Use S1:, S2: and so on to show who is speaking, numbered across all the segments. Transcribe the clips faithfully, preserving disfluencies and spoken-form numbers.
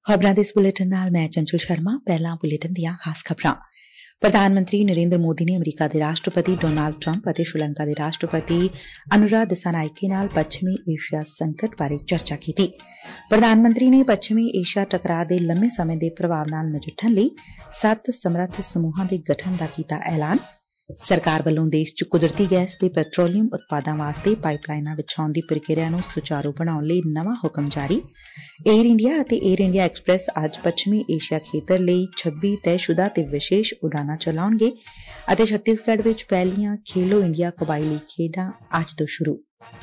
S1: ਖਬਰਾਂ ਦੇ ਇਸ ਬੁਲੇਟਿਨ ਨਾਲ ਮੈਂ ਚੰਚਲ ਸ਼ਰਮਾ। ਪਹਿਲਾਂ ਬੁਲੇਟਿਨ ਦੀਆਂ ਖਾਸ ਖਬਰਾਂ। ਪ੍ਰਧਾਨ ਮੰਤਰੀ ਨਰੇਂਦਰ ਮੋਦੀ ਨੇ ਅਮਰੀਕਾ ਦੇ ਰਾਸ਼ਟਰਪਤੀ ਡੋਨਾਲਡ ਟਰੰਪ ਅਤੇ ਸ਼੍ਰੀਲੰਕਾ ਦੇ ਰਾਸ਼ਟਰਪਤੀ ਅਨੁਰਾ ਦਿਸਾਨਾਇਕੇ ਨਾਲ ਪੱਛਮੀ ਏਸ਼ੀਆ ਸੰਕਟ ਬਾਰੇ ਚਰਚਾ ਕੀਤੀ। ਪ੍ਰਧਾਨ ਮੰਤਰੀ ਨੇ ਪੱਛਮੀ ਏਸ਼ੀਆ ਟਕਰਾਅ ਦੇ ਲੰਮੇ ਸਮੇਂ ਦੇ ਪ੍ਰਭਾਵ ਨਾਲ ਨਜਿੱਠਣ ਲਈ ਸੱਤ ਸਮਰੱਥ ਸਮੂਹਾਂ ਦੇ ਗਠਨ ਦਾ ਕੀਤਾ ਐਲਾਨ। ਸਰਕਾਰ ਵੱਲੋਂ ਦੇਸ਼ ਚ ਕੁਦਰਤੀ ਗੈਸ ਤੇ ਪੈਟਰੋਲੀਅਮ ਉਤਪਾਦਾਂ ਵਾਸਤੇ ਪਾਈਪ ਲਾਈਨਾਂ ਵਿਛਾਉਣ ਦੀ ਪ੍ਰਕਿਰਿਆ ਨੂੰ ਸੁਚਾਰੂ ਬਣਾਉਣ ਲਈ ਨਵਾਂ ਹੁਕਮ ਜਾਰੀ। ਏਅਰ ਇੰਡੀਆ ਅਤੇ ਏਅਰ ਇੰਡੀਆ ਐਕਸਪ੍ਰੈਸ ਅੱਜ ਪੱਛਮੀ ਏਸ਼ੀਆ ਖੇਤਰ ਲਈ ਛੱਬੀ ਤੈਅਸ਼ੁਦਾ ਤੇ ਵਿਸ਼ੇਸ਼ ਉਡਾਨਾਂ ਚਲਾਉਣਗੇ ਅਤੇ ਛੱਤੀਸਗੜ੍ਹ ਵਿਚ ਪਹਿਲੀਆਂ ਖੇਲੋ ਇੰਡੀਆ ਕਬਾਇਲੀ ਖੇਡਾਂ ਅੱਜ ਤੋਂ ਸ਼ੁਰੂ।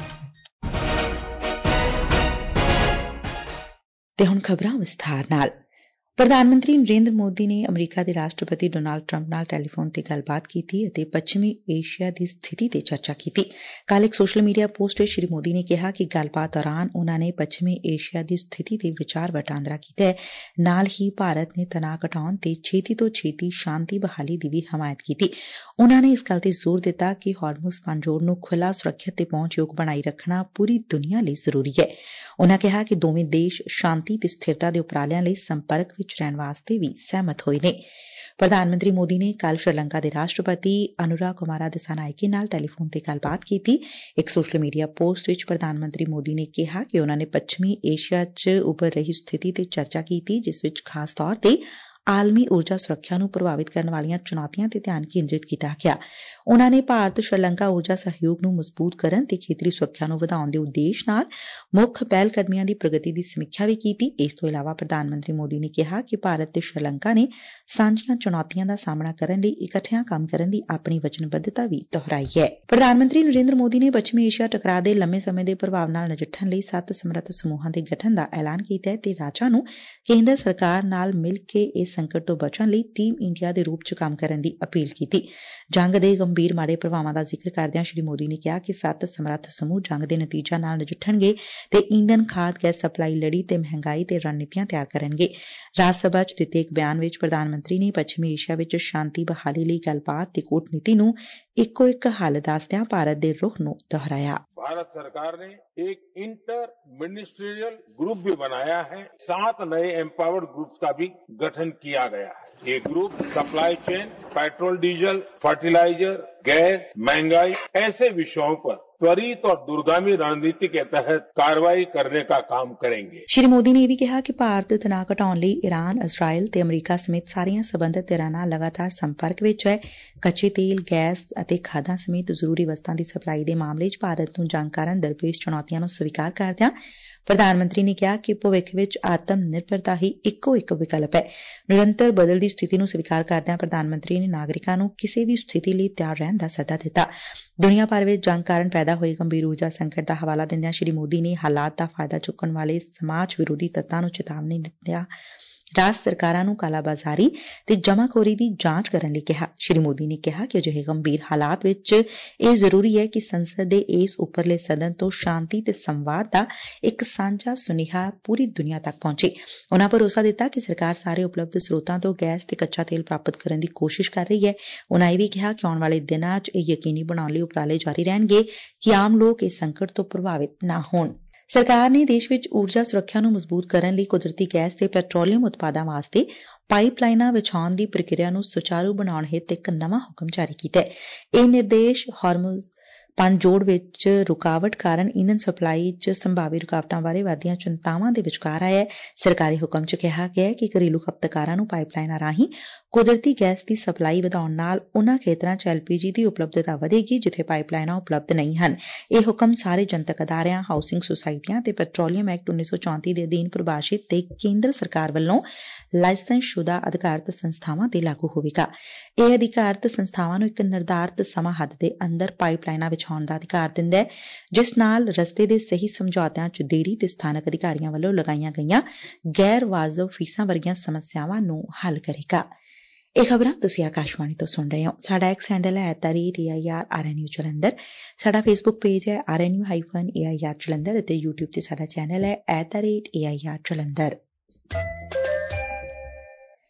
S1: ਤੇ ਹੁਣ ਖਬਰਾਂ ਵਿਸਥਾਰ ਨਾਲ। ਪ੍ਰਧਾਨ ਮੰਤਰੀ ਨਰੇਂਦਰ ਮੋਦੀ ਨੇ ਅਮਰੀਕਾ ਦੇ ਰਾਸ਼ਟਰਪਤੀ ਡੋਨਾਲਡ ਟਰੰਪ ਨਾਲ ਟੈਲੀਫੋਨ ਤੇ ਗੱਲਬਾਤ ਕੀਤੀ ਅਤੇ ਪੱਛਮੀ ਏਸ਼ੀਆ ਦੀ ਸਥਿਤੀ ਤੇ ਚਰਚਾ ਕੀਤੀ। ਕੱਲ੍ਹ ਇੱਕ ਸੋਸ਼ਲ ਮੀਡੀਆ ਪੋਸਟ ਵਿੱਚ ਸ੍ਰੀ ਮੋਦੀ ਨੇ ਕਿਹਾ ਕਿ ਗੱਲਬਾਤ ਦੌਰਾਨ ਉਨ੍ਹਾਂ ਨੇ ਪੱਛਮੀ ਏਸ਼ੀਆ ਦੀ ਸਥਿਤੀ ਤੇ ਵਿਚਾਰ ਵਟਾਂਦਰਾ ਕੀਤਾ। ਨਾਲ ਹੀ ਭਾਰਤ ਨੇ ਤਣਾਅ ਘਟਾਉਣ ਤੇ ਛੇਤੀ ਤੋਂ ਛੇਤੀ ਸ਼ਾਂਤੀ ਬਹਾਲੀ ਦੀ ਵੀ ਹਮਾਇਤ ਕੀਤੀ। ਉਨ੍ਹਾਂ ਨੇ ਇਸ ਗੱਲ ਤੇ ਜ਼ੋਰ ਦਿੱਤਾ ਕਿ ਹਾਰਮੁਜ਼ ਪਾਣਜੋੜ ਨੂੰ ਖੁੱਲ੍ਹਾ, ਸੁਰੱਖਿਅਤ ਤੇ ਪਹੁੰਚਯੋਗ ਬਣਾਈ ਰੱਖਣਾ ਪੂਰੀ ਦੁਨੀਆ ਲਈ ਜ਼ਰੂਰੀ ਐ। ਉਨ੍ਹਾਂ ਕਿਹਾ ਕਿ ਦੋਵੇਂ ਦੇਸ਼ ਸ਼ਾਂਤੀ ਤੇ ਸਥਿਰਤਾ ਦੇ ਉਪਰਾਲਿਆਂ ਲਈ ਸੰਪਰਕ ਵਿੱਚ ਰਹਿਣ ਵਾਸਤੇ ਵੀ ਸਹਿਮਤ ਹੋਏ ਨੇ। ਪ੍ਰਧਾਨ ਮੰਤਰੀ ਮੋਦੀ ਨੇ ਕੱਲ੍ਹ ਸ਼੍ਰੀਲੰਕਾ ਦੇ ਰਾਸ਼ਟਰਪਤੀ ਅਨੁਰਾ ਕੁਮਾਰਾ ਦਿਸਾਨਾਇਕੇ ਨਾਲ ਟੈਲੀਫੋਨ ਤੇ ਗੱਲਬਾਤ ਕੀਤੀ। ਇੱਕ ਸੋਸ਼ਲ ਮੀਡੀਆ ਪੋਸਟ ਵਿੱਚ ਪ੍ਰਧਾਨ ਮੰਤਰੀ ਮੋਦੀ ਨੇ ਕਿਹਾ ਕਿ ਉਨ੍ਹਾਂ ਨੇ ਪੱਛਮੀ ਏਸ਼ੀਆ ਚ ਉੱਭਰ ਰਹੀ ਸਥਿਤੀ ਤੇ ਚਰਚਾ ਕੀਤੀ, ਜਿਸ ਵਿੱਚ ਖਾਸ ਤੌਰ ਤੇ ਆਲਮੀ ਊਰਜਾ ਸੁਰੱਖਿਆ ਨੂੰ ਪ੍ਰਭਾਵਿਤ ਕਰਨ ਵਾਲੀਆਂ ਚੁਣੌਤੀਆਂ ਤੇ ਧਿਆਨ ਕੇਂਦਰਿਤ ਕੀਤਾ ਗਿਆ। ਉਨ੍ਹਾਂ ਨੇ ਭਾਰਤ ਸ਼੍ਰੀਲੰਕਾ ਊਰਜਾ ਸਹਿਯੋਗ ਨੂੰ ਮਜ਼ਬੂਤ ਕਰਨ ਤੇ ਖੇਤਰੀ ਸੁਰੱਖਿਆ ਨੂੰ ਵਧਾਉਣ ਦੇ ਉਦੇਸ਼ ਨਾਲ ਮੁੱਖ ਪਹਿਲਕਦਮੀਆਂ ਦੀ ਪ੍ਰਗਤੀ ਦੀ ਸਮੀਖਿਆ ਵੀ ਕੀਤੀ। ਇਸ ਤੋਂ ਇਲਾਵਾ ਪ੍ਰਧਾਨ ਮੰਤਰੀ ਮੋਦੀ ਨੇ ਕਿਹਾ ਕਿ ਭਾਰਤ ਤੇ ਸ਼੍ਰੀਲੰਕਾ ਨੇ ਸਾਂਝੀਆਂ ਚੁਣੌਤੀਆਂ ਦਾ ਸਾਹਮਣਾ ਕਰਨ ਲਈ ਇਕੱਠਿਆਂ ਕੰਮ ਕਰਨ ਦੀ ਆਪਣੀ ਵਚਨਬੱਧਤਾ ਵੀ ਦੁਹਰਾਈ ਐ। ਪ੍ਰਧਾਨ ਮੰਤਰੀ ਨਰੇਂਦਰ ਮੋਦੀ ਨੇ ਪੱਛਮੀ ਏਸ਼ੀਆ ਟਕਰਾਅ ਦੇ ਲੰਮੇ ਸਮੇਂ ਦੇ ਪ੍ਰਭਾਵ ਨਾਲ ਨਜਿੱਠਣ ਲਈ ਸੱਤ ਸਮਰੱਥ ਸਮੂਹਾਂ ਦੇ ਗਠਨ ਦਾ ਐਲਾਨ ਕੀਤਾ ਤੇ ਰਾਜਾਂ ਨੂੰ ਕੇਂਦਰ ਸਰਕਾਰ ਨਾਲ ਮਿਲ ਕੇ ਇਸ ਸੰਕਟ ਤੋਂ ਬਚਣ ਲਈ ਟੀਮ ਇੰਡੀਆ ਦੇ ਰੂਪ ਚ ਕੰਮ ਕਰਨ ਦੀ ਅਪੀਲ ਕੀਤੀ। ਜੰਗ ਦੇ ਗੰਭੀਰ ਮਾੜੇ ਪ੍ਰਭਾਵਾਂ ਦਾ ਜ਼ਿਕਰ ਕਰਦਿਆਂ ਸ੍ਰੀ ਮੋਦੀ ਨੇ ਕਿਹਾ ਕਿ ਸੱਤ ਸਮਰੱਥ ਸਮੂਹ ਜੰਗ ਦੇ ਨਤੀਜਿਆਂ ਨਾਲ ਨਜਿੱਠਣਗੇ ਤੇ ਈਂਧਨ, ਖਾਦ, ਗੈਸ ਸਪਲਾਈ ਲੜੀ ਤੇ ਮਹਿੰਗਾਈ ਤੇ ਰਣਨੀਤੀਆਂ ਤਿਆਰ ਕਰਨਗੇ। ਰਾਜ ਸਭਾ ਚ ਦਿੱਤੇ ਇੱਕ ਬਿਆਨ ਵਿੱਚ ਪ੍ਰਧਾਨ ਮੰਤਰੀ ਨੇ ਪੱਛਮੀ ਏਸ਼ੀਆ ਵਿੱਚ ਸ਼ਾਂਤੀ ਬਹਾਲੀ ਲਈ ਗੱਲਬਾਤ ਤੇ ਕੂਟਨੀਤੀ ਨੂੰ ਇੱਕੋ ਇੱਕ ਹੱਲ ਦੱਸਦਿਆਂ ਭਾਰਤ ਦੇ ਰੁਖ ਨੂੰ ਦੁਹਰਾਇਆ।
S2: भारत सरकार ने एक इंटर मिनिस्ट्रियल ग्रुप भी बनाया है। सात नए एम्पावर्ड ग्रुप्स का भी गठन किया गया है। ये group supply chain, petrol, diesel, fertiliser, gas, महंगाई ऐसे विषयों पर त्वरित और दूरगामी रणनीति के तहत कार्रवाई करने का काम करेंगे।
S1: श्री मोदी ने ਇਹ ਵੀ ਕਿਹਾ ਕਿ ਭਾਰਤ ਤਣਾਅ ਘਟਾਉਣ ਲਈ ਈਰਾਨ, ਇਜ਼ਰਾਈਲ ਤੇ ਅਮਰੀਕਾ ਸਮੇਤ ਸਾਰੀਆਂ ਸਬੰਧਤ ਧਿਰਾਂ ਨਾਲ ਲਗਾਤਾਰ ਸੰਪਰਕ ਵਿੱਚ ਹੈ। ਕੱਚੇ ਤੇਲ, ਗੈਸ ਅਤੇ ਖਾਦਾਂ ਸਮੇਤ ਜ਼ਰੂਰੀ ਵਸਤਾਂ ਦੀ ਸਪਲਾਈ ਦੇ ਮਾਮਲੇ ਚ ਭਾਰਤ ਨੂੰ ਜੰਗ ਕਾਰਨ ਦਰਪੇਸ਼ ਚੁਣੌਤੀਆਂ ਨੂੰ ਸਵੀਕਾਰ ਕਰਦਿਆਂ ਪ੍ਰਧਾਨ ਮੰਤਰੀ ਨੇ ਕਿਹਾ ਕਿ ਭਵਿੱਖ ਵਿੱਚ ਆਤਮ ਨਿਰਭਰਤਾ ਹੀ ਇੱਕੋ ਇੱਕ ਵਿਕਲਪ ਹੈ। ਨਿਰੰਤਰ ਬਦਲਦੀ ਸਥਿਤੀ ਨੂੰ ਸਵੀਕਾਰ ਕਰਦਿਆਂ ਪ੍ਰਧਾਨ ਮੰਤਰੀ ਨੇ ਨਾਗਰਿਕਾਂ ਨੂੰ ਕਿਸੇ ਵੀ ਸਥਿਤੀ ਲਈ ਤਿਆਰ ਰਹਿਣ ਦਾ ਸੱਦਾ ਦਿੱਤਾ। ਦੁਨੀਆ ਭਰ ਵਿੱਚ ਜੰਗ ਕਾਰਨ ਪੈਦਾ ਹੋਏ ਗੰਭੀਰ ਊਰਜਾ ਸੰਕਟ ਦਾ ਹਵਾਲਾ ਦਿੰਦਿਆਂ ਸ੍ਰੀ ਮੋਦੀ ਨੇ ਹਾਲਾਤ ਦਾ ਫਾਇਦਾ ਚੁੱਕਣ ਵਾਲੇ ਸਮਾਜ ਵਿਰੋਧੀ ਤੱਤਾਂ ਨੂੰ ਚੇਤਾਵਨੀ ਦਿੰਦਿਆਂ ਰਾਜ ਸਰਕਾਰਾਂ ਨੂੰ ਕਾਲਾਬਾਜ਼ਾਰੀ ਤੇ ਜਮਾਖੋਰੀ ਦੀ ਜਾਂਚ ਕਰਨ ਲਈ ਕਿਹਾ। ਸ੍ਰੀ ਮੋਦੀ ਨੇ ਕਿਹਾ ਕਿ ਅਜਿਹੇ ਗੰਭੀਰ ਹਾਲਾਤ ਵਿੱਚ ਇਹ ਜ਼ਰੂਰੀ ਹੈ ਕਿ ਸੰਸਦ ਦੇ ਇਸ ਉੱਪਰਲੇ ਸਦਨ ਤੋਂ ਸ਼ਾਂਤੀ ਤੇ ਸੰਵਾਦ ਦਾ ਇੱਕ ਸਾਂਝਾ ਸੁਨੇਹਾ ਪੂਰੀ ਦੁਨੀਆ ਤੱਕ ਪਹੁੰਚੇ। ਉਨ੍ਹਾਂ ਭਰੋਸਾ ਦਿੱਤਾ ਕਿ ਸਰਕਾਰ ਸਾਰੇ ਉਪਲਬਧ ਸਰੋਤਾਂ ਤੋਂ ਗੈਸ ਤੇ ਕੱਚਾ ਤੇਲ ਪ੍ਰਾਪਤ ਕਰਨ ਦੀ ਕੋਸ਼ਿਸ਼ ਕਰ ਰਹੀ ਹੈ। ਉਨ੍ਹਾਂ ਇਹ ਵੀ ਕਿਹਾ ਕਿ ਆਉਣ ਵਾਲੇ ਦਿਨਾਂ ਚ ਇਹ ਯਕੀਨੀ ਬਣਾਉਣ ਲਈ ਉਪਰਾਲੇ ਜਾਰੀ ਰਹਿਣਗੇ ਕਿ ਆਮ ਲੋਕ ਇਸ ਸੰਕਟ ਤੋਂ ਪ੍ਰਭਾਵਿਤ ਨਾ ਹੋਣ। ਸਰਕਾਰ ਨੇ ਦੇਸ਼ ਵਿੱਚ ਊਰਜਾ ਸੁਰੱਖਿਆ ਨੂੰ ਮਜ਼ਬੂਤ ਕਰਨ ਲਈ ਕੁਦਰਤੀ ਗੈਸ ਤੇ ਪੈਟਰੋਲੀਅਮ ਉਤਪਾਦਾਂ ਵਾਸਤੇ ਪਾਈਪ ਲਾਈਨਾਂ ਵਿਛਾਉਣ ਦੀ ਪ੍ਰਕਿਰਿਆ ਨੂੰ ਸੁਚਾਰੂ ਬਣਾਉਣ ਹਿੱਤ ਇੱਕ ਨਵਾਂ ਹੁਕਮ ਜਾਰੀ ਕੀਤਾ। ਇਹ ਨਿਰਦੇਸ਼ ਹਾਰਮੁਜ਼ ਪਾਣਜੋੜ ਵਿੱਚ ਰੁਕਾਵਟ ਕਾਰਨ ਈਂਧਨ ਸਪਲਾਈ ਚ ਸੰਭਾਵੀ ਰੁਕਾਵਟਾਂ ਬਾਰੇ ਵਧਦੀਆਂ ਚਿੰਤਾਵਾਂ ਦੇ ਵਿਚਕਾਰ ਆਇਆ। ਸਰਕਾਰੀ ਹੁਕਮ ਚ ਕਿਹਾ ਗਿਆ ਕਿ ਘਰੇਲੂ ਖਪਤਕਾਰਾਂ ਨੂੰ ਪਾਈਪ ਲਾਈਨਾਂ ਰਾਹੀਂ ਕੁਦਰਤੀ ਗੈਸ ਦੀ ਸਪਲਾਈ ਵਧਾਉਣ ਨਾਲ ਉਨ੍ਹਾਂ ਖੇਤਰਾਂ ਚ ਐਲ ਪੀ ਜੀ ਦੀ ਉਪਲਬਧਤਾ ਵਧੇਗੀ ਜਿੱਥੇ ਪਾਈਪ ਲਾਈਨਾਂ ਉਪਲਬਧ ਨਹੀਂ ਹਨ। ਇਹ ਹੁਕਮ ਸਾਰੇ ਜਨਤਕ ਅਦਾਰਿਆਂ, ਹਾਊਸਿੰਗ ਸੁਸਾਇਟੀਆਂ ਤੇ ਪੈਟਰੋਲੀਅਮ ਐਕਟ ਉੱਨੀ ਸੌ ਚੌਂਤੀ ਦੇ ਅਧੀਨ ਪ੍ਰਭਾਸ਼ਿਤ ਤੇ ਕੇਂਦਰ ਸਰਕਾਰ ਵੱਲੋਂ ਲਾਇਸੈਂਸਸ਼ੁਦਾ ਅਧਿਕਾਰਤ ਸੰਸਥਾਵਾਂ ਤੇ ਲਾਗੂ ਹੋਵੇਗਾ। ਇਹ ਅਧਿਕਾਰਤ ਸੰਸਥਾਵਾਂ ਨੂੰ ਇੱਕ ਨਿਰਧਾਰਤ ਸਮਾਂ ਹੱਦ ਦੇ ਅੰਦਰ ਪਾਈਪ ਲਾਈਨਾਂ ਵਿਛਾਉਣ ਦਾ ਅਧਿਕਾਰ ਦਿੰਦਾ ਹੈ, ਜਿਸ ਨਾਲ ਰਸਤੇ ਦੇ ਸਹੀ ਸਮਝੌਤਿਆਂ ਚ ਦੇਰੀ ਤੇ ਸਥਾਨਕ ਅਧਿਕਾਰੀਆਂ ਵੱਲੋਂ ਲਗਾਈਆਂ ਗਈਆਂ ਗੈਰ ਵਾਜਬ ਫੀਸਾਂ ਵਰਗੀਆਂ ਸਮੱਸਿਆਵਾਂ ਨੂੰ ਹੱਲ ਕਰੇਗਾ। ਇਹ ਖਬਰਾਂ ਤੁਸੀਂ ਆਕਾਸ਼ਵਾਣੀ ਤੋਂ ਸੁਣ ਰਹੇ ਹੋ। ਸਾਡਾ ਐਕਸ ਹੈਂਡਲ ਹੈ at the rate A I R R N U Jalandhar. ਸਾਡਾ ਫੇਸਬੁੱਕ ਪੇਜ ਹੈ R N U hyphen A I R Jalandhar ਅਤੇ ਯੂਟਿਊਬ ਤੇ ਸਾਡਾ ਚੈਨਲ ਹੈ at the rate A I R Jalandhar.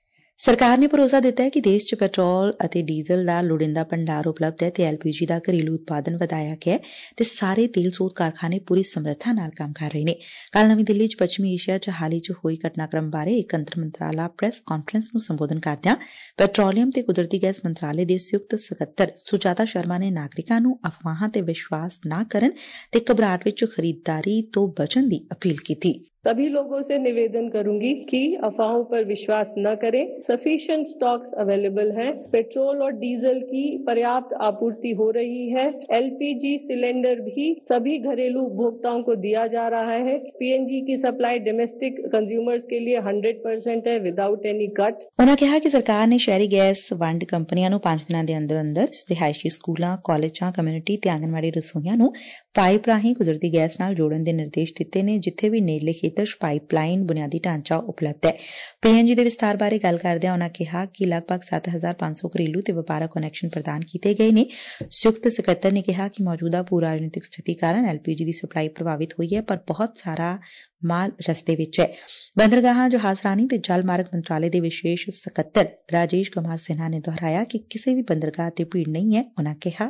S1: ਸਰਕਾਰ ਨੇ ਭਰੋਸਾ ਦਿੱਤਾ ਹੈ ਕਿ ਦੇਸ਼ 'ਚ ਪੈਟਰੋਲ ਅਤੇ ਡੀਜ਼ਲ ਦਾ ਲੋੜੀਂਦਾ ਭੰਡਾਰ ਉਪਲਬਧ ਹੈ ਤੇ ਐਲ ਪੀ ਜੀ ਦਾ ਘਰੇਲੂ ਉਤਪਾਦਨ ਵਧਾਇਆ ਗਿਆ ਤੇ ਸਾਰੇ ਤੇਲ ਸੋਧ ਕਾਰਖਾਨੇ ਪੂਰੀ ਸਮਰੱਥਾ ਨਾਲ ਕੰਮ ਕਰ ਰਹੇ ਨੇ। ਕੱਲ੍ਹ ਨਵੀਂ ਦਿੱਲੀ 'ਚ ਪੱਛਮੀ ਏਸ਼ੀਆ 'ਚ ਹਾਲ ਹੀ 'ਚ ਹੋਈ ਘਟਨਾਕ੍ਰਮ ਬਾਰੇ ਇੱਕ ਅੰਤਰ ਮੰਤਰਾਲਾ ਪ੍ਰੈਸ ਕਾਨਫਰੰਸ ਨੂੰ ਸੰਬੋਧਨ ਕਰਦਿਆਂ ਪੈਟਰੋਲੀਅਮ ਤੇ ਕੁਦਰਤੀ ਗੈਸ ਮੰਤਰਾਲੇ ਦੇ ਸੰਯੁਕਤ ਸਕੱਤਰ ਸੁਜਾਤਾ ਸ਼ਰਮਾ ਨੇ ਨਾਗਰਿਕਾਂ ਨੂੰ ਅਫਵਾਹਾਂ ਤੇ ਵਿਸ਼ਵਾਸ ਨਾ ਕਰਨ ਤੇ ਘਬਰਾਹਟ ਵਿੱਚ ਖਰੀਦਦਾਰੀ ਤੋਂ ਬਚਣ ਦੀ ਅਪੀਲ ਕੀਤੀ।
S3: सभी लोगों से निवेदन करूंगी कि अफवाहों पर विश्वास न करें। सफिशिएंट स्टॉक्स अवेलेबल हैं। पेट्रोल और डीजल की पर्याप्त आपूर्ति हो रही है। एल पी जी सिलेंडर भी सभी घरेलू उपभोक्ताओं को दिया जा रहा है। पी एन जी की सप्लाई डोमेस्टिक कंज्यूमर्स के लिए हंड्रेड परसेंट है विदाउट एनी कट।
S1: उन्होंने कहा कि सरकार ने शहरी गैस वंड कंपनियां ਨੂੰ ਪੰਜ ਦਿਨਾਂ ਦੇ ਅੰਦਰ ਅੰਦਰ ਰਿਹਾਇਸ਼ੀ ਸਕੂਲਾਂ, ਕਾਲਜਾਂ, ਕਮਿਊਨਿਟੀ ਤੇ ਆਂਗਨਵਾੜੀ ਰਸੋਈਆਂ ਨੂੰ ਪਾਈਪ ਰਾਹੀਂ ਕੁਦਰਤੀ ਗੈਸ ਨਾਲ ਜੋੜਨ ਦੇ ਨਿਰਦੇਸ਼ ਦਿੱਤੇ ਨੇ, ਜਿੱਥੇ ਵੀ ਨੇੜਲੇ ਖੇਤਰ 'ਚ ਪਾਈਪ ਲਾਈਨ ਬੁਨਿਆਦੀ ਢਾਂਚਾ ਉਪਲਬਧ ਹੈ। ਪੀ ਐਨ ਜੀ ਦੇ ਵਿਸਤਾਰ ਬਾਰੇ ਗੱਲ ਕਰਦਿਆਂ ਉਨ੍ਹਾਂ ਕਿਹਾ ਕਿ ਲਗਭਗ ਸੱਤ ਹਜ਼ਾਰ ਪੰਜ ਸੌ ਘਰੇਲੂ ਤੇ ਵਪਾਰਕ ਕਨੈਕਸ਼ਨ ਪ੍ਰਦਾਨ ਕੀਤੇ ਗਏ ਨੇ। ਸੰਯੁਕਤ ਸਕੱਤਰ ਨੇ ਕਿਹਾ ਕਿ ਮੌਜੂਦਾ ਭੂ ਰਾਜਨੀਤਿਕ ਸਥਿਤੀ ਕਾਰਨ ਐਲ ਪੀ ਜੀ ਦੀ ਸਪਲਾਈ ਪ੍ਰਭਾਵਿਤ ਹੋਈ ਹੈ, ਪਰ ਬਹੁਤ ਸਾਰਾ ਮਾਲ ਰਸਤੇ ਵਿੱਚ ਹੈ। ਬੰਦਰਗਾਹਾਂ, ਜਹਾਜ਼ਰਾਨੀ ਤੇ ਜਲ ਮਾਰਗ ਮੰਤਰਾਲੇ ਦੇ ਵਿਸ਼ੇਸ਼ ਸਕੱਤਰ ਰਾਜੇਸ਼ ਕੁਮਾਰ ਸਿਨਹਾ ਨੇ ਦੁਹਰਾਇਆ ਕਿ ਕਿਸੇ ਵੀ ਬੰਦਰਗਾਹ ਤੇ ਭੀੜ ਨਹੀਂ ਹੈ। ਉਨ੍ਹਾਂ ਕਿਹਾ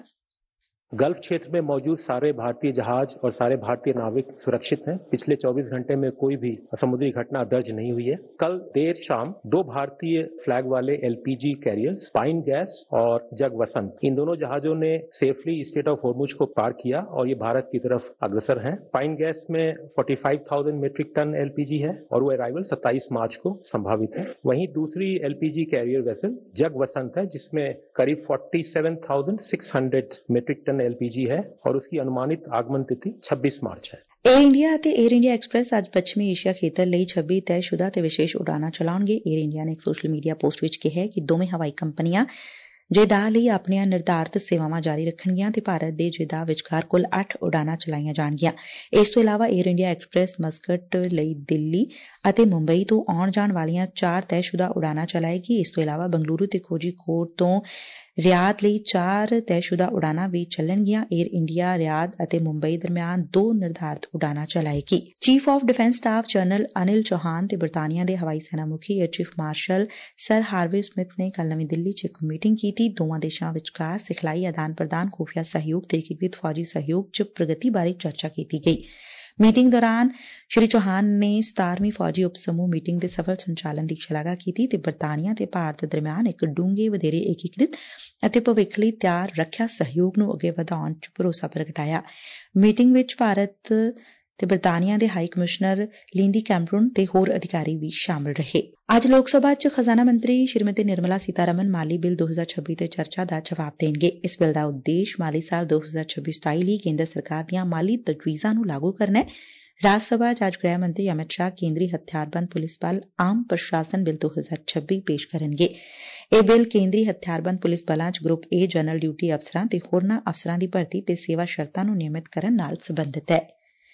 S4: गल्फ क्षेत्र में मौजूद सारे भारतीय जहाज और सारे भारतीय नाविक सुरक्षित हैं। पिछले चौबीस घंटे में कोई भी समुद्री घटना दर्ज नहीं हुई है। कल देर शाम दो भारतीय फ्लैग वाले L P G carriers Pine Gas और जग वसंत, इन दोनों जहाजों ने सेफली स्ट्रेट ऑफ होर्मुज को पार किया और ये भारत की तरफ अग्रसर हैं। पाइन गैस में पैंतालीस हज़ार metric tonne L P G है और वो अराइवल सत्ताईस मार्च को संभावित है। वहीं दूसरी L P G carrier vessel Jag Vasant है, जिसमें करीब सैंतालीस हज़ार छह सौ metric tonne L P G है और उसकी अनुमानित आगमन तिथि छब्बीस मार्च है।
S1: ਏਅਰ ਇੰਡੀਆ ਅਤੇ ਏਅਰ ਇੰਡੀਆ ਐਕਸਪ੍ਰੈਸ ਅੱਜ ਪੱਛਮੀ ਏਸ਼ੀਆ ਖੇਤਰ ਲਈ ਛੱਬੀ ਤੈਅਸ਼ੁਦਾ ਤੇ ਵਿਸ਼ੇਸ਼ ਉਡਾਣਾਂ ਚਲਾਉਣਗੇ। ਏਅਰ ਇੰਡੀਆ ਨੇ ਇੱਕ ਸੋਸ਼ਲ ਮੀਡੀਆ ਪੋਸਟ ਵਿੱਚ ਕਿਹਾ ਕਿ ਦੋਵੇਂ ਹਵਾਈ ਕੰਪਨੀਆਂ ਜੇਦਾਹ ਲਈ ਆਪਣੀਆਂ ਨਿਰਧਾਰਤ ਸੇਵਾਵਾਂ ਜਾਰੀ ਰੱਖਣਗੀਆਂ ਤੇ ਭਾਰਤ ਦੇ ਜੇਦਾਹ ਵਿਚਕਾਰ ਕੁੱਲ ਅੱਠ ਉਡਾਣਾਂ ਚਲਾਈਆਂ ਜਾਣਗੀਆਂ। ਇਸ ਤੋਂ ਇਲਾਵਾ ਏਅਰ ਇੰਡੀਆ ਐਕਸਪ੍ਰੈਸ ਮਸਕਟ ਲਈ ਦਿੱਲੀ ਅਤੇ ਮੁੰਬਈ ਤੋਂ ਆਉਣ ਜਾਣ ਵਾਲੀਆਂ ਚਾਰ ਤੈਅਸ਼ੁਦਾ ਉਡਾਣਾਂ ਚਲਾਏਗੀ। ਇਸ ਤੋਂ ਇਲਾਵਾ ਬੰਗਲੁਰੂ ਤੇ ਕੋਝੀਕੋਡ ਤੋਂ ਰਿਆਦ ਲਈ ਚਾਰ ਤੈਅਸ਼ੁਦਾ ਉਡਾਣਾਂ ਵੀ ਚੱਲਣਗੀਆਂ। ਏਅਰ ਇੰਡੀਆ ਰਿਆਦ ਅਤੇ ਮੁੰਬਈ ਦਰਮਿਆਨ ਦੋ ਨਿਰਧਾਰਤ ਉਡਾਣਾਂ ਚਲਾਏਗੀ। Chief of defence staff general Anil Chauhan ਤੇ ਬਰਤਾਨੀਆ ਦੇ ਹਵਾਈ ਸੈਨਾ ਮੁਖੀ air chief marshal sir Harvey Smyth ਨੇ ਕੱਲ ਨਵੀਂ ਦਿੱਲੀ 'ਚ ਇੱਕ ਮੀਟਿੰਗ ਕੀਤੀ। ਦੋਵਾਂ ਦੇਸ਼ਾਂ ਵਿਚਕਾਰ ਸਿਖਲਾਈ ਆਦਾਨ ਪ੍ਰਦਾਨ, ਖੁਫੀਆ ਸਹਿਯੋਗ ਤੇ ਏਕੀਕ੍ਰਿਤ ਫੌਜੀ ਸਹਿਯੋਗ 'ਚ ਪ੍ਰਗਤੀ ਬਾਰੇ ਚਰਚਾ ਕੀਤੀ ਗਈ। ਮੀਟਿੰਗ ਦੌਰਾਨ ਸ਼੍ਰੀ ਚੌਹਾਨ ਨੇ ਸਤਾਰਵੀਂ ਫੌਜੀ ਉਪ ਸਮੂਹ ਮੀਟਿੰਗ ਦੇ ਸਫਲ ਸੰਚਾਲਨ ਦੀ ਸ਼ਲਾਘਾ ਕੀਤੀ ਤੇ ਬਰਤਾਨੀਆ ਤੇ ਭਾਰਤ ਦਰਮਿਆਨ ਇੱਕ ਡੂੰਘੇ, ਵਧੇਰੇ ਏਕੀਕ੍ਰਿਤ ਅਤੇ ਭਵਿੱਖ ਲਈ ਤਿਆਰ ਰੱਖਿਆ ਸਹਿਯੋਗ ਨੂੰ ਅੱਗੇ ਵਧਾਉਣ 'ਚ ਭਰੋਸਾ ਪ੍ਰਗਟਾਇਆ। ਮੀਟਿੰਗ ਵਿੱਚ ਭਾਰਤ ਤੇ ਬਰਤਾਨੀਆ ਦੇ ਹਾਈ ਕਮਿਸ਼ਨਰ ਲਿੰਡੀ ਕੈਮਰੂਨ ਤੇ ਹੋਰ ਅਧਿਕਾਰੀ ਵੀ ਸ਼ਾਮਲ ਰਹੇ। ਅੱਜ ਲੋਕ ਸਭਾ 'ਚ ਖਜ਼ਾਨਾ ਮੰਤਰੀ ਸ਼੍ਰੀਮਤੀ ਨਿਰਮਲਾ ਸੀਤਾਰਮਨ ਮਾਲੀ ਬਿੱਲ ਦੋ ਹਜ਼ਾਰ ਛੱਬੀ ਤੇ ਚਰਚਾ ਦਾ ਜਵਾਬ ਦੇਣਗੇ। ਇਸ ਬਿੱਲ ਦਾ ਉਦੇਸ਼ ਮਾਲੀ ਸਾਲ ਦੋ ਹਜ਼ਾਰ ਛੱਬੀ ਸਤਾਈ ਲਈ ਕੇਂਦਰ ਸਰਕਾਰ ਦੀਆਂ ਮਾਲੀ ਤਜਵੀਜ਼ਾਂ ਨੂੰ ਲਾਗੂ ਕਰਨਾ ਹੈ। ਰਾਜ ਸਭਾ 'ਚ ਅੱਜ ਗ੍ਰਹਿ ਮੰਤਰੀ ਅਮਿਤ ਸ਼ਾਹ ਕੇਂਦਰੀ ਹਥਿਆਰਬੰਦ ਪੁਲਿਸ ਬਲ ਆਮ ਪ੍ਰਸ਼ਾਸਨ ਬਿੱਲ ਦੋ ਹਜ਼ਾਰ ਛੱਬੀ ਪੇਸ਼ ਕਰਨਗੇ। ਇਹ ਬਿੱਲ ਕੇਂਦਰੀ ਹਥਿਆਰਬੰਦ ਪੁਲਿਸ ਬਲਾਂ 'ਚ ਗਰੁੱਪ ਏ ਜਨਰਲ ਡਿਊਟੀ ਅਫਸਰਾਂ ਤੇ ਹੋਰਨਾਂ ਅਫਸਰਾਂ ਦੀ ਭਰਤੀ ਤੇ ਸੇਵਾ ਸ਼ਰਤਾਂ ਨੂੰ ਨਿਯਮਿਤ ਕਰਨ ਨਾਲ ਸਬੰਧਤ ਹੈ।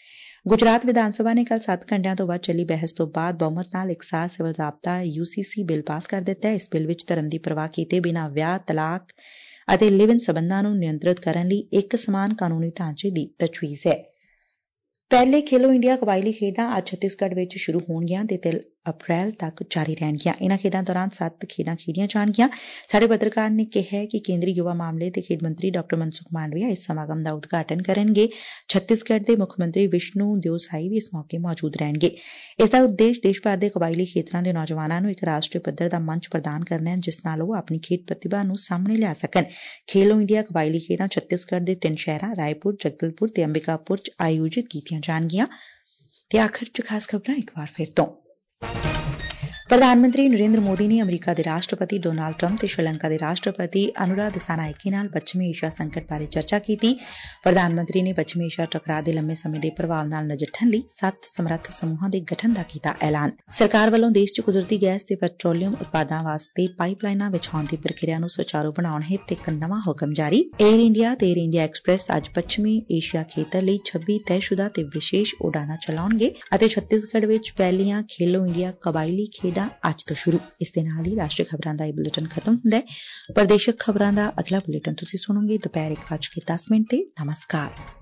S1: ਗੁਜਰਾਤ ਵਿਧਾਨ ਸਭਾ ਨੇ ਕੱਲ ਸੱਤ ਘੰਟਿਆਂ ਤੋਂ ਬਾਅਦ ਚੱਲੀ ਬਹਿਸ ਤੋਂ ਬਾਅਦ ਬਹੁਮਤ ਨਾਲ ਇੱਕ ਸਾਲ ਸਿਵਲ ਜ਼ਾਬਤਾ U C C bill pass ਕਰ ਦਿੱਤਾ। ਇਸ ਬਿੱਲ ਵਿੱਚ ਧਰਮ ਦੀ ਪਰਵਾਹ ਕੀਤੇ ਬਿਨਾਂ ਵਿਆਹ, ਤਲਾਕ ਅਤੇ ਲਿਵ ਇਨ ਸਬੰਧਾਂ ਨੂੰ ਨਿਯੰਤਰਿਤ ਕਰਨ ਲਈ ਇੱਕ ਸਮਾਨ ਕਾਨੂੰਨੀ ਢਾਂਚੇ ਦੀ ਤਜਵੀਜ਼ ਹੈ। ਪਹਿਲੇ ਖੇਲੋ ਇੰਡੀਆ ਕਬਾਇਲੀ ਖੇਡਾਂ ਅੱਜ ਛੱਤੀਸਗੜ੍ਹ ਵਿੱਚ ਸ਼ੁਰੂ ਹੋਣਗੀਆਂ ਤੇ ਤਿੰਨ ਅਪ੍ਰੈਲ ਤੱਕ ਜਾਰੀ ਰਹਿਣਗੀਆਂ। ਇਨ੍ਹਾਂ ਖੇਡਾਂ ਦੌਰਾਨ ਸੱਤ ਖੇਡਾਂ ਖੇਡੀਆਂ ਜਾਣਗੀਆਂ। ਸਾਡੇ ਪੱਤਰਕਾਰ ਨੇ ਕਿਹਾ ਕਿ ਕੇਂਦਰੀ ਯੁਵਾ ਮਾਮਲੇ ਤੇ ਖੇਡ ਮੰਤਰੀ ਡਾ ਮਨਸੁਖ ਮਾਂਡਵੀਆ ਇਸ ਸਮਾਗਮ ਦਾ ਉਦਘਾਟਨ ਕਰਨਗੇ। ਛੱਤੀਸਗੜ੍ਹ ਦੇ ਮੁੱਖ ਮੰਤਰੀ ਵਿਸ਼ਨੂੰ ਦਿਓਸਾਈ ਵੀ ਇਸ ਮੌਕੇ ਮੌਜੂਦ ਰਹਿਣਗੇ। ਇਸ ਦਾ ਉਦੇਸ਼ ਦੇਸ਼ ਭਰ ਦੇ ਕਬਾਇਲੀ ਖੇਤਰਾਂ ਦੇ ਨੌਜਵਾਨਾਂ ਨੂੰ ਇੱਕ ਰਾਸ਼ਟਰੀ ਪੱਧਰ ਦਾ ਮੰਚ ਪ੍ਰਦਾਨ ਕਰਨਾ ਹੈ, ਜਿਸ ਨਾਲ ਉਹ ਆਪਣੀ ਖੇਡ ਪ੍ਰਤਿਭਾ ਨੂੰ ਸਾਹਮਣੇ ਲਿਆ ਸਕਣ। ਖੇਲੋ ਇੰਡੀਆ ਕਬਾਇਲੀ ਖੇਡਾਂ ਛੱਤੀਸਗੜ੍ਹ ਦੇ ਤਿੰਨ ਸ਼ਹਿਰਾਂ ਰਾਏਪੁਰ, ਜਗਦਲਪੁਰ ਤੇ ਅੰਬਿਕਾਪੁਰ 'ਚ ਆਯੋਜਿਤ ਕੀਤੀਆਂ ਜਾਣਗੀਆਂ। ਤੇ ਆਖਰ 'ਚ ਖਾਸ ਖਬਰਾਂ ਇੱਕ ਵਾਰ ਫਿਰ ਤੋਂ। ਪ੍ਰਧਾਨ ਮੰਤਰੀ ਨਰਿੰਦਰ ਮੋਦੀ ਨੇ ਅਮਰੀਕਾ ਦੇ ਰਾਸ਼ਟਰਪਤੀ ਡੋਨਾਲਡ ਟਰੰਪ ਤੇ ਸ਼੍ਰੀਲੰਕਾ ਦੇ ਰਾਸ਼ਟਰਪਤੀ ਅਨੁਰਾ ਦਿਸਾਨਾਇਕੇ ਨਾਲ ਪੱਛਮੀ ਏਸ਼ੀਆ ਸੰਕਟ ਬਾਰੇ ਚਰਚਾ ਕੀਤੀ। ਪ੍ਰਧਾਨ ਮੰਤਰੀ ਨੇ ਪੱਛਮੀ ਏਸ਼ੀਆ ਟਕਰਾਅ ਦੇ ਲੰਮੇ ਸਮੇਂ ਦੇ ਪ੍ਰਭਾਵ ਨਾਲ ਨਜਿੱਠਣ ਲਈ ਸੱਤ ਸਮਰੱਥ ਸਮੂਹਾਂ ਦੇ ਗਠਨ ਦਾ ਕੀਤਾ ਐਲਾਨ। ਸਰਕਾਰ ਵੱਲੋਂ ਦੇਸ਼ 'ਚ ਕੁਦਰਤੀ ਗੈਸ ਤੇ ਪੈਟਰੋਲੀਅਮ ਉਤਪਾਦਾਂ ਵਾਸਤੇ ਪਾਈਪ ਲਾਈਨਾਂ ਵਿਛਾਉਣ ਦੀ ਪ੍ਰਕਿਰਿਆ ਨੂੰ ਸੁਚਾਰੂ ਬਣਾਉਣ ਹਿੱਤ ਇੱਕ ਨਵਾਂ ਹੁਕਮ ਜਾਰੀ। ਏਅਰ ਇੰਡੀਆ ਤੇ ਏਅਰ ਇੰਡੀਆ ਐਕਸਪ੍ਰੈਸ ਅੱਜ ਪੱਛਮੀ ਏਸ਼ੀਆ ਖੇਤਰ ਲਈ ਛੱਬੀ ਤੈਅਸ਼ੁਦਾ ਤੇ ਵਿਸ਼ੇਸ਼ ਉਡਾਣਾਂ ਚਲਾਉਣਗੇ ਅਤੇ ਛੱਤੀਸਗੜ੍ਹ ਵਿੱਚ ਪਹਿਲੀਆਂ ਖੇਲੋ ਇੰਡੀਆ ਕਬਾਇਲੀ ਖੇਡਾਂ ਅੱਜ ਤੋਂ ਸ਼ੁਰੂ। ਇਸ ਦੇ ਨਾਲ ਹੀ ਰਾਸ਼ਟਰੀ ਖਬਰਾਂ ਦਾ ਇਹ ਬੁਲੇਟਿਨ ਖਤਮ ਹੁੰਦਾ ਹੈ। ਪ੍ਰਦੇਸ਼ਕ ਖਬਰਾਂ ਦਾ ਅਗਲਾ ਬੁਲੇਟਿਨ ਤੁਸੀਂ ਸੁਣੋਗੇ ਦੁਪਹਿਰ ਇੱਕ ਵੱਜ ਕੇ ਦਸ ਮਿੰਟ ਤੇ। ਨਮਸਕਾਰ।